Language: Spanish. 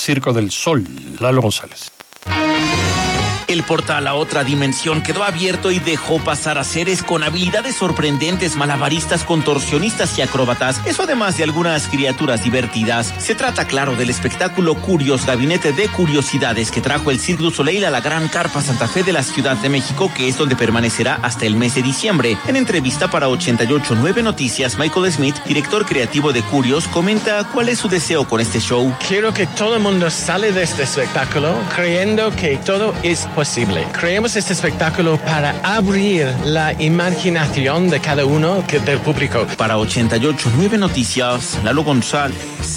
Circo del Sol, Lalo González. El portal a otra dimensión quedó abierto y dejó pasar a seres con habilidades sorprendentes, malabaristas, contorsionistas y acróbatas. Eso además de algunas criaturas divertidas. Se trata, claro, del espectáculo Curios, Gabinete de Curiosidades, que trajo el Cirque du Soleil a la Gran Carpa Santa Fe de la Ciudad de México, que es donde permanecerá hasta el mes de diciembre. En entrevista para 88.9 Noticias, Michael Smith, director creativo de Curios, comenta cuál es su deseo con este show. Quiero que todo el mundo sale de este espectáculo creyendo que todo es posible. Creemos este espectáculo para abrir la imaginación de cada uno del público. Para 88.9 Noticias, Lalo González.